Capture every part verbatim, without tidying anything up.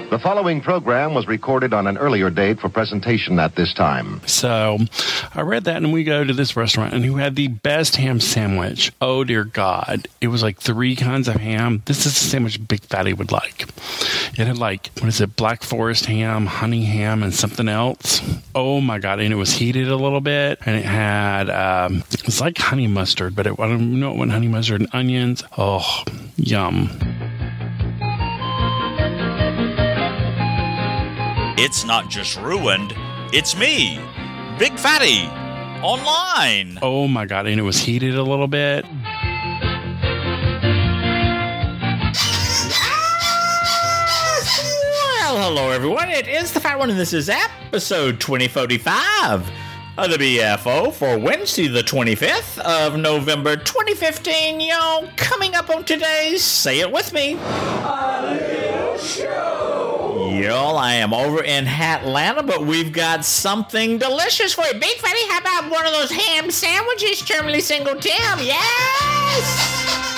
The following program was recorded on an earlier date for presentation at this time. So I read that, and we go to this restaurant, and who had the best ham sandwich. Oh, dear God. It was like three kinds of ham. This is the sandwich Big Fatty would like. It had like, what is it, Black Forest ham, honey ham, and something else. Oh, my God. And it was heated a little bit, and it had, um, it was like honey mustard, but it, I don't know what honey mustard and onions. Oh, yum. It's not just ruined, it's me, Big Fatty, online. Oh my God, and it was heated a little bit. Well, hello everyone, it is the Fat One, and this is episode twenty forty-five of the B F O for Wednesday the twenty-fifth of November twenty fifteen. Yo, coming up on today's Say It With Me A Show. Y'all, I am over in Hatlanta, but we've got something delicious for you. Big Fatty, how about one of those ham sandwiches, Terminally Single Tim? Yes!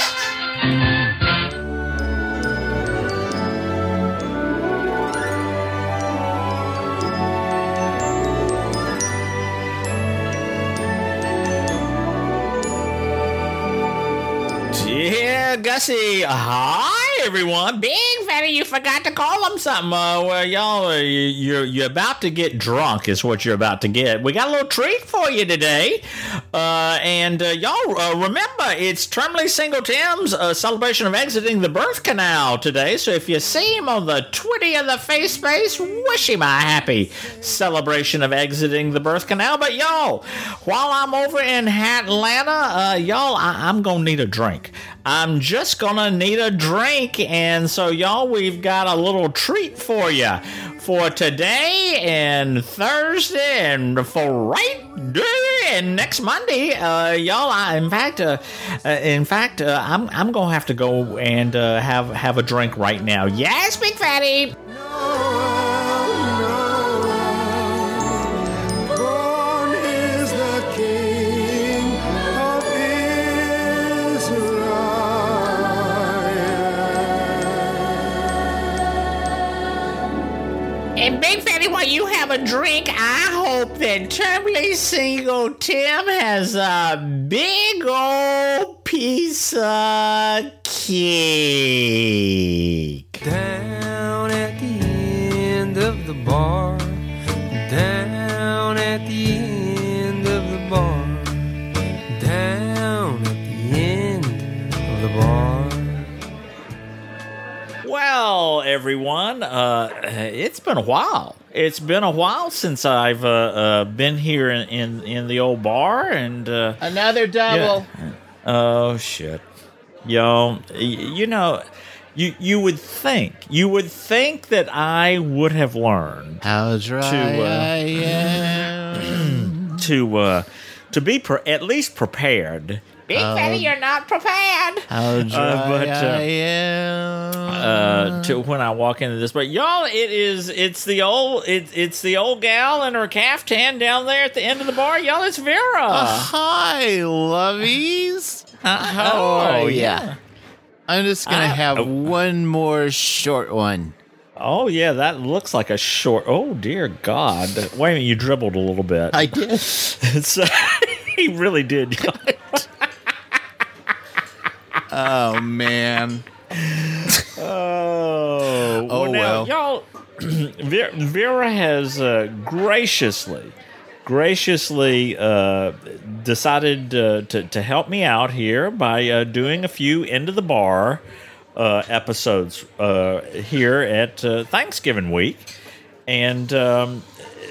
Yeah, Gussie. Hi, everyone. Big Fatty, you forgot to call him something. Uh, well, y'all, uh, you're, you're about to get drunk is what you're about to get. We got a little treat for you today. Uh, and uh, y'all, uh, remember, it's Terminally Single Tim's uh, celebration of exiting the birth canal today. So if you see him on the Twitter or the face space, wish him a happy celebration of exiting the birth canal. But y'all, while I'm over in Atlanta, uh, y'all, I- I'm going to need a drink. I'm just gonna need a drink, and so y'all, we've got a little treat for you for today and Thursday and for right and next Monday, uh, y'all. I, in fact, uh, uh, in fact, uh, I'm I'm gonna have to go and uh, have have a drink right now. Yes, Big Fatty. And Big Fatty, while you have a drink, I hope that Terminally Single Tim has a big old piece of cake. Down at the end of the bar, down at the end of the bar, down at the end of the bar. Well, everyone, uh, it's been a while. It's been a while since I've uh, uh, been here in, in, in the old bar, and uh, another double. Yeah. Oh shit, yo, y- you know, you you would think you would think that I would have learned how dry to uh, I am. to uh, to be pre- at least prepared. Big Fatty, you're not prepared. How dry Uh, but, uh, I am. Uh, to when I walk into this, but y'all, it is it's the old it, it's the old gal in her caftan down there at the end of the bar. Y'all, it's Vera. Uh, hi, lovies. Uh, How oh, are yeah. ya? I'm just gonna I- have uh, one more short one. Oh yeah, that looks like a short. Oh dear God! Wait a minute, you dribbled a little bit. I did. So, he really did. Oh man. Oh, Oh, now, well. y'all, Vera, Vera has uh, graciously, graciously uh, decided uh, to to help me out here by uh, doing a few end of the bar uh, episodes uh, here at uh, Thanksgiving week, and um,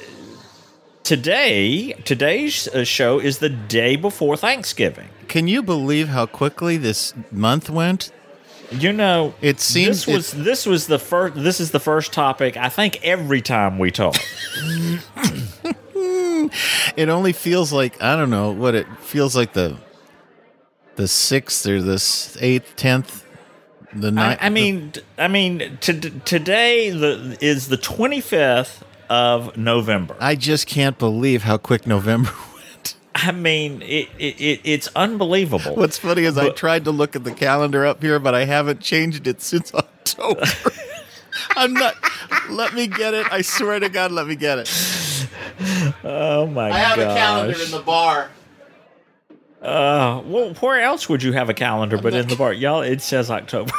today today's uh, show is the day before Thanksgiving. Can you believe how quickly this month went? You know, It seems this was this was the first. This is the first topic. I think every time we talk. It only feels like, I don't know what it feels like, the the sixth or the eighth, tenth, the I, ninth. I mean, I mean, t- today the is the twenty-fifth of November. I just can't believe how quick November went. I mean, it, it, it it's unbelievable. What's funny is I But- tried to look at the calendar up here, but I haven't changed it since October. I'm not. Let me get it. I swear to God, let me get it. Oh my I have gosh. a calendar in the bar. Uh, well, where else would you have a calendar but in the bar? Y'all, it says October.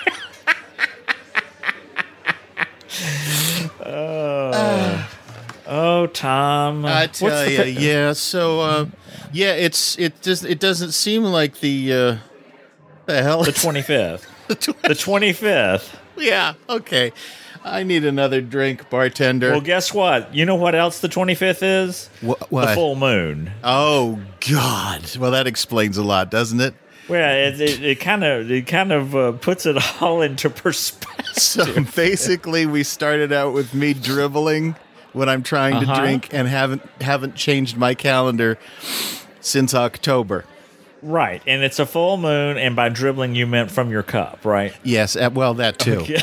oh, uh, oh, Tom. I tell What's you, the- yeah. So, uh, yeah, it's it just it doesn't seem like the uh, the hell The it's- twenty-fifth. the tw- The twenty-fifth. yeah. Okay, I need another drink, bartender. Well, guess what? You know what else the twenty-fifth is? Wha- The what? full moon. Oh God! Well, that explains a lot, doesn't it? Well, it it, it kind of it kind of uh, puts it all into perspective. So basically, we started out with me dribbling when I'm trying to Uh-huh. drink, and haven't haven't changed my calendar since October. Right, and it's a full moon, and by dribbling you meant from your cup, right? Yes, uh, well, that too. Okay.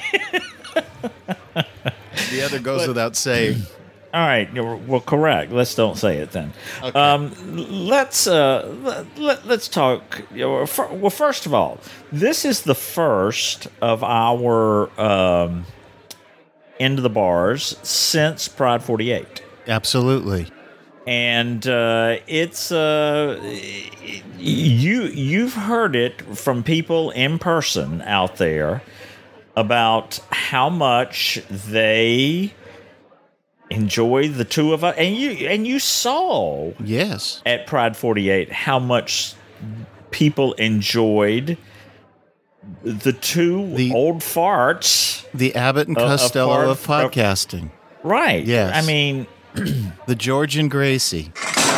The other goes But- without saying. All right, you're- well, correct. Let's don't say it then. Okay. Um, let's uh, let, let, let's talk. You know, fir- well, first of all, this is the first of our um, into the bars since Pride forty-eight. Absolutely. And uh, it's uh, you you've heard it from people in person out there about how much they enjoy the two of us, and you and you saw Yes. at Pride forty-eight how much people enjoyed the two The- old farts. The Abbott and Uh, a Costello part- of podcasting. Right. Yes. I mean, The George and Gracie.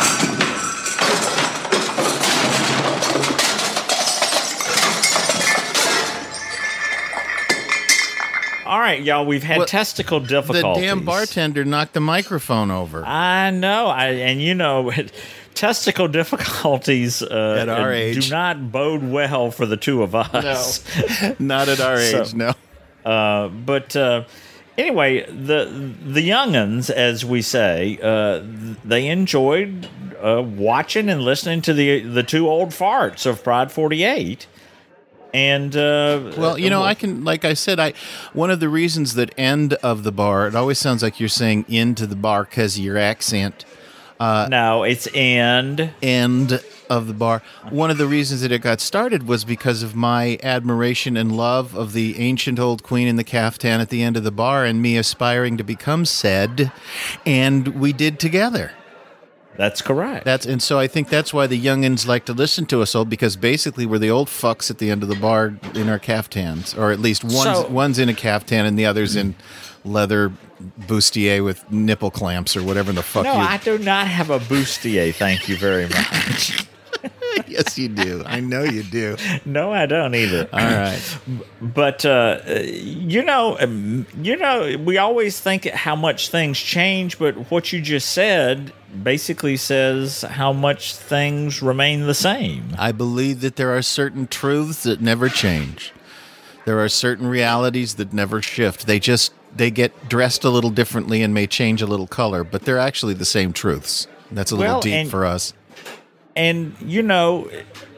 all right, y'all, we've had Well, testicle The difficulties. damn bartender knocked the microphone over. I know, I and you know, testicle difficulties uh, At our age. do not bode well for the two of us. Not at our So- age, no. Uh, but uh, anyway, the the young'uns, as we say, uh, they enjoyed uh, watching and listening to the the two old farts of Pride forty-eight. And uh, Well, you know, I can, like I said, I one of the reasons that end of the bar, it always sounds like you're saying into the bar because of your accent. no, it's end. End of the bar. One of the reasons that it got started was because of my admiration and love of the ancient old queen in the caftan at the end of the bar, and me aspiring to become said, and we did together. That's correct. That's and so I think that's why the youngins like to listen to us old, because basically we're the old fucks at the end of the bar in our caftans, or at least one's So- one's in a caftan and the other's in leather bustier with nipple clamps or whatever the fuck no, you. I do not have a bustier. Thank you very much. Yes, you do. I know you do. No, I don't either. All right. But uh, you know, um, you know, we always think how much things change, but what you just said basically says how much things remain the same. I believe that there are certain truths that never change. There are certain realities that never shift. They just they get dressed a little differently and may change a little color, but they're actually the same truths. That's a little Well, deep and- for us. And you know,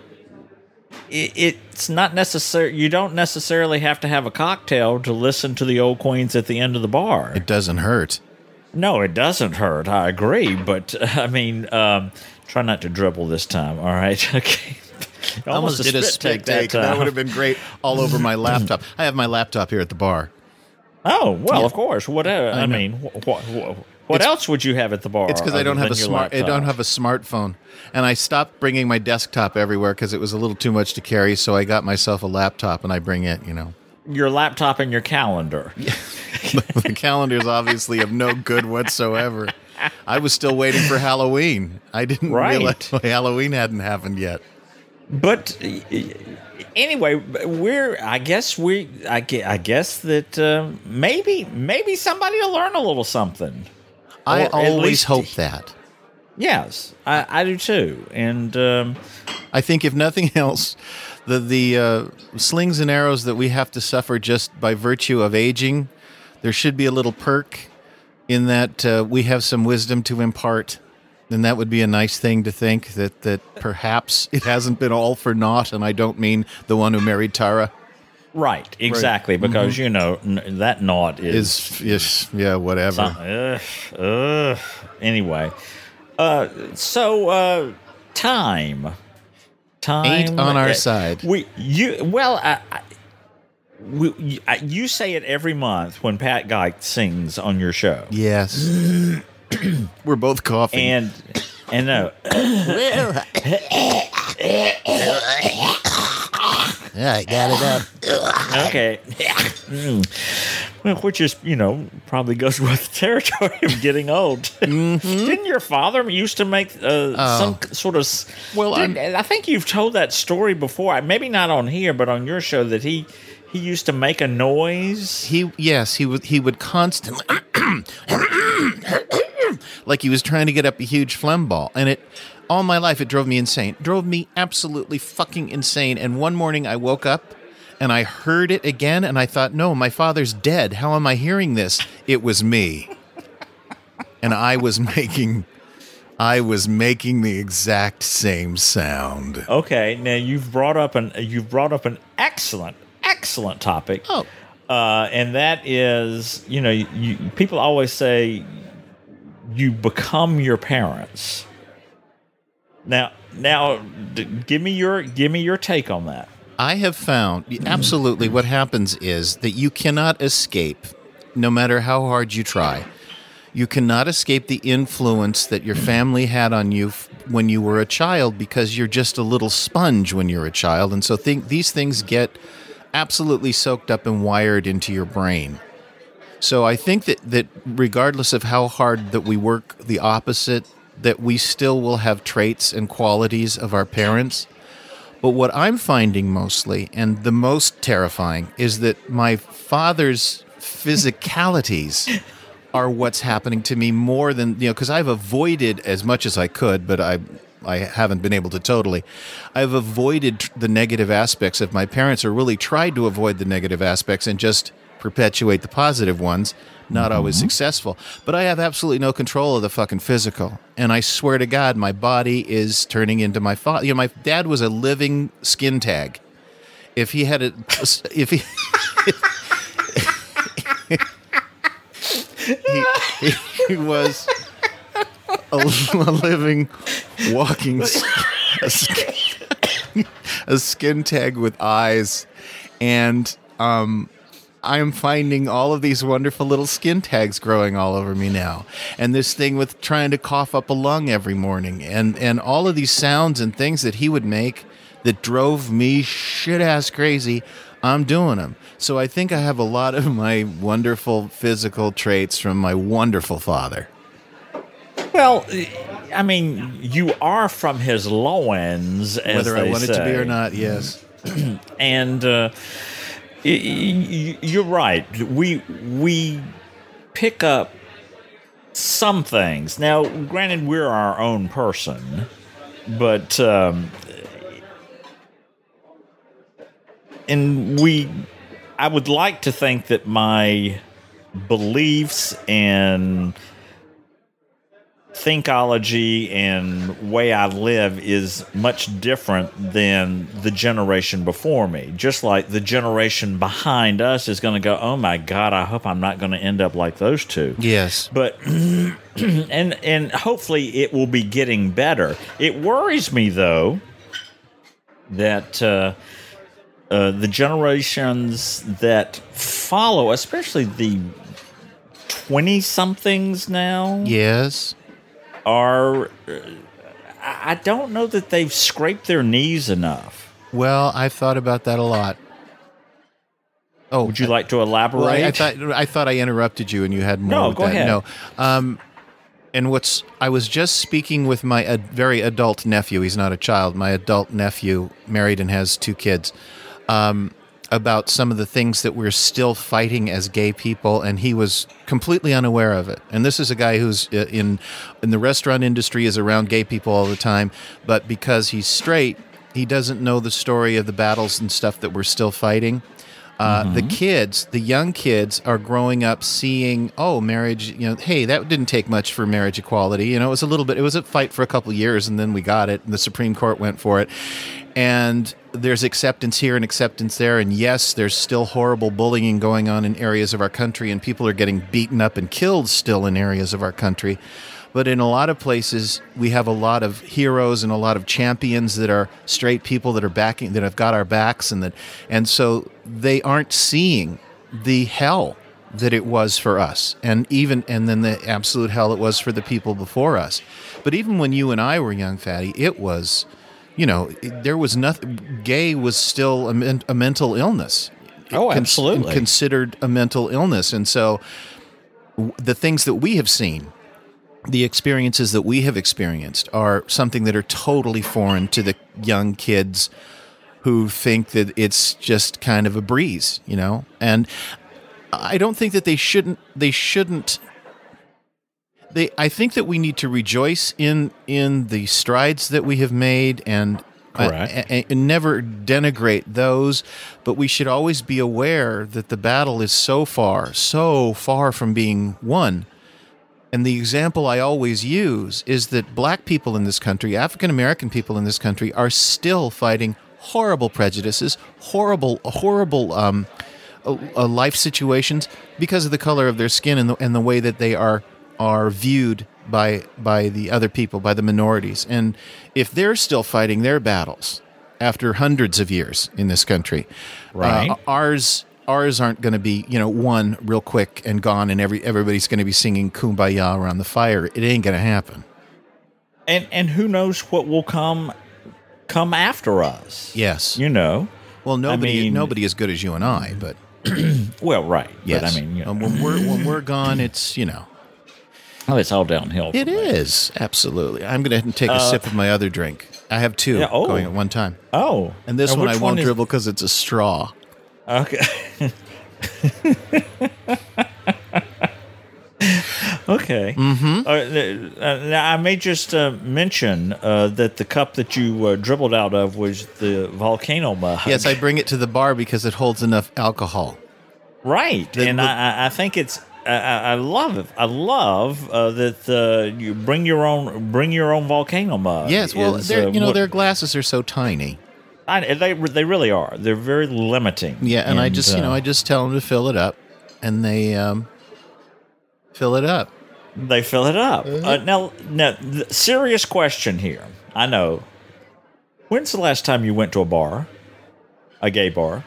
it, it's not necessary. You don't necessarily have to have a cocktail to listen to the old queens at the end of the bar. It doesn't hurt. No, it doesn't hurt. I agree, but I mean, um, try not to dribble this time. All right, okay. I almost did a spit take. That, time. would have been great all over my laptop. I have my laptop here at the bar. Oh well, Yeah. of course. Whatever. I, I know. mean, what what, what It's- else would you have at the bar? It's because I other don't have a than your smart. I laptop? don't have a smartphone, and I stopped bringing my desktop everywhere because it was a little too much to carry. So I got myself a laptop, and I bring it. You know, your laptop and your calendar. the calendar is obviously of no good whatsoever. I was still waiting for Halloween. I didn't Right. realize Halloween hadn't happened yet. But uh, anyway, we're. I guess we. I, gue- I guess that uh, maybe maybe somebody will learn a little something. I Or at always least- hope that. Yes, I, I do too. And um, I think if nothing else, the the uh, slings and arrows that we have to suffer just by virtue of aging, there should be a little perk in that uh, we have some wisdom to impart. And that would be a nice thing to think, that, that perhaps it hasn't been all for naught, and I don't mean the one who married Tara. Right, exactly, Right. because you know n- that knot is, Is is yeah, whatever. some- ugh, ugh. Anyway, uh, so uh, time, time Ain't on our uh, side. We you well, I, I, we, you, I, you say it every month when Pat Guy sings on your show, Yes. We're both coughing. and and no, yeah, I got it up. okay. Mm. Well, which is, you know, probably goes with the territory of getting old. Mm-hmm. Didn't your father used to make uh, some sort of? s- Oh. Well, didn't- I think you've told that story before. Maybe not on here, but on your show, that he he used to make a noise. He yes, he would he would constantly like he was trying to get up a huge phlegm ball, and it all my life it drove me insane. Drove me absolutely fucking insane. And one morning I woke up and I heard it again, and I thought, no, my father's dead. How am I hearing this? It was me, and I was making I was making the exact same sound. Okay, now you've brought up an you've brought up an excellent excellent topic. Oh. Uh, and that is, you know, you, people always say you become your parents. Now, now, d- give me your give me your take on that. I have found absolutely what happens is that you cannot escape, no matter how hard you try. You cannot escape the influence that your family had on you f- when you were a child, because you're just a little sponge when you're a child. And so think, these things get absolutely soaked up and wired into your brain. So I think that, that regardless of how hard that we work the opposite, that we still will have traits and qualities of our parents. But what I'm finding mostly, and the most terrifying, is that my father's physicalities are what's happening to me more than, you know, because I've avoided as much as I could, but I I haven't been able to totally. I've avoided tr- the negative aspects of my parents, or really tried to avoid the negative aspects and just perpetuate the positive ones. Not always successful. But I have absolutely no control of the fucking physical. And I swear to God, my body is turning into my father. You know, my dad was a living skin tag. If he had a, if he, he, he was a, a living, walking, s- a, skin, a skin tag with eyes, and um. I'm finding all of these wonderful little skin tags growing all over me now. And this thing with trying to cough up a lung every morning, and, and all of these sounds and things that he would make that drove me shit-ass crazy, I'm doing them. So I think I have a lot of my wonderful physical traits from my wonderful father. Well, I mean, you are from his loins, as Whether I they want it to be say. or not, yes. And uh, y- y- you're right. We we pick up some things. Now, granted, we're our own person, but um, and we. I would like to think that my beliefs and thinkology and way I live is much different than the generation before me. Just like the generation behind us is going to go, oh my God, I hope I'm not going to end up like those two. Yes. But and and hopefully it will be getting better. It worries me though that uh, uh, the generations that follow, especially the twenty-somethings now, Yes. are, uh, I don't know that they've scraped their knees enough. Well, I've thought about that a lot. Oh, Would you like to elaborate? Well, I, I thought I thought I interrupted you, and you had more. No, with go that. ahead. No, um, and what's I was just speaking with my uh, very adult nephew. He's not a child. My adult nephew, married and has two kids. Um, about some of the things that we're still fighting as gay people, and he was completely unaware of it. And this is a guy who's uh, in in the restaurant industry, is around gay people all the time, but because he's straight, he doesn't know the story of the battles and stuff that we're still fighting. Uh, Mm-hmm. The kids, the young kids, are growing up seeing, oh, marriage. You know, hey, that didn't take much for marriage equality. You know, it was a little bit. It was a fight for a couple of years, and then we got it, and the Supreme Court went for it. And there's acceptance here and acceptance there, and yes, there's still horrible bullying going on in areas of our country, and people are getting beaten up and killed still in areas of our country. But in a lot of places, we have a lot of heroes and a lot of champions that are straight people that are backing, that have got our backs, and that, and so they aren't seeing the hell that it was for us, and even and then the absolute hell it was for the people before us. But even when you and I were young, Fatty, it was, you know, there was nothing. Gay was still a, men, a mental illness. Oh, absolutely, Con- considered a mental illness, and so w- the things that we have seen, the experiences that we have experienced, are something that are totally foreign to the young kids who think that it's just kind of a breeze, you know, and. I don't think that they shouldn't. They shouldn't. They. I think that we need to rejoice in in the strides that we have made, and, Correct. uh, and, and never denigrate those. But we should always be aware that the battle is so far, so far from being won. And the example I always use is that black people in this country, African American people in this country, are still fighting horrible prejudices, horrible, horrible. Um, Uh, uh, life situations because of the color of their skin and the, and the way that they are are viewed by by the other people, by the minorities. And if they're still fighting their battles after hundreds of years in this country, right? uh, ours ours aren't going to be, you know, won real quick and gone, and every everybody's going to be singing Kumbaya around the fire. It ain't going to happen. And and who knows what will come come after us? Yes, You know. well, nobody I mean- nobody as good as you and I, but Well, right. yes, But I mean, you know, Um, when we're when we're gone, it's, you know. oh, it's all downhill. It from there. is, absolutely. I'm going to take a sip of my other drink. I have two yeah, oh. going at one time. Oh. And this Now, one I which won't is- dribble because it's a straw. Okay. Okay. Mm-hmm. Uh, uh, now I may just uh, mention uh, that the cup that you uh, dribbled out of was the volcano mug. Yes, I bring it to the bar because it holds enough alcohol. Right, The- and the- I, I think it's. I, I I love it. I love uh, that uh, you bring your own bring your own volcano mug. Yes, well, is, they're, uh, you know, what- their glasses are so tiny. I, they they really are. They're very limiting. Yeah, and, I just, you know, uh, I just tell them to fill it up, and they um, fill it up. they fill it up. Uh, now, now, the serious question here. I know. When's the last time you went to a bar, a gay bar?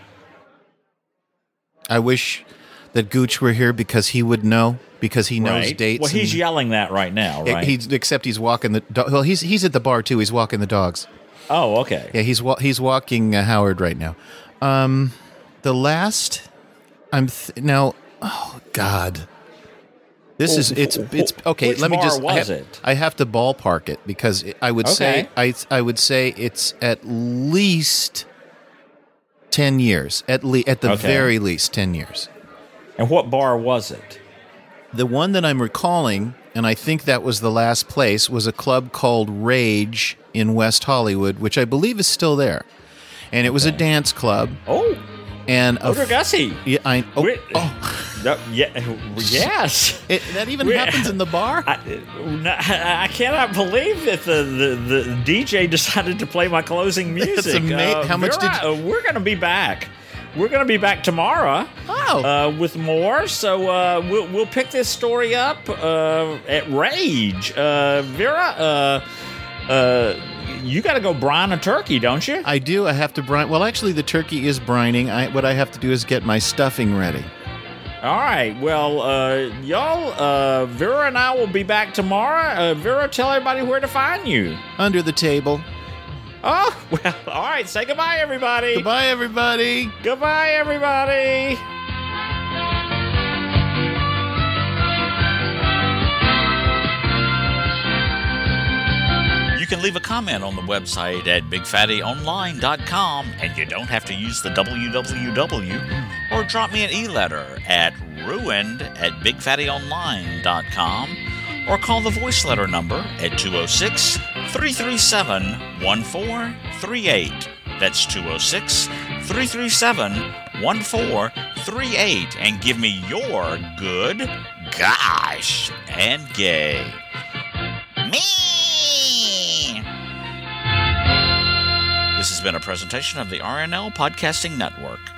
I wish that Gooch were here because he would know, because he knows Right. dates. Well, he's and- yelling that right now, right? He's, except he's walking the. Do- well, he's he's at the bar too. He's walking the dogs. oh, okay. Yeah, he's wa- he's walking uh, Howard right now. Um, the last, I'm th- now. Oh God, this is it's it's okay. Which let me bar just. I was have, it? I have to ballpark it because I would say I I would say it's at least ten years. At le- at the Okay. very least ten years. And what bar was it? The one that I'm recalling, and I think that was the last place, was a club called Rage in West Hollywood, which I believe is still there. And it was a dance club. Oh, And a Odor Gussie. yeah, I, oh, Wait. oh. No, yeah, yes. It, that even Wait. happens in the bar. I, no, I I cannot believe that the, the, the D J decided to play my closing music. ama- how much Vera, did uh, we're going to be back. We're going to be back tomorrow. Oh. uh, with more. So uh, we'll we'll pick this story up uh, at Rage. Uh, Vera, uh, uh, you got to go brine a turkey, don't you? I do. I have to brine. Well, actually, the turkey is brining. I, what I have to do is get my stuffing ready. All right. Well, uh, y'all, uh, Vera and I will be back tomorrow. Uh, Vera, tell everybody where to find you. Under the table. Oh, well, all right. Say goodbye, everybody. Goodbye, everybody. Goodbye, everybody. You can leave a comment on the website at big fatty online dot com, and you don't have to use the w w w, or drop me an e-letter at ruined at big fatty online dot com, or call the voice letter number at two oh six, three three seven, one four three eight. That's two oh six, three three seven, one four three eight, and give me your good, gosh, and gay. Me! This has been been a presentation of the R N L Podcasting Network.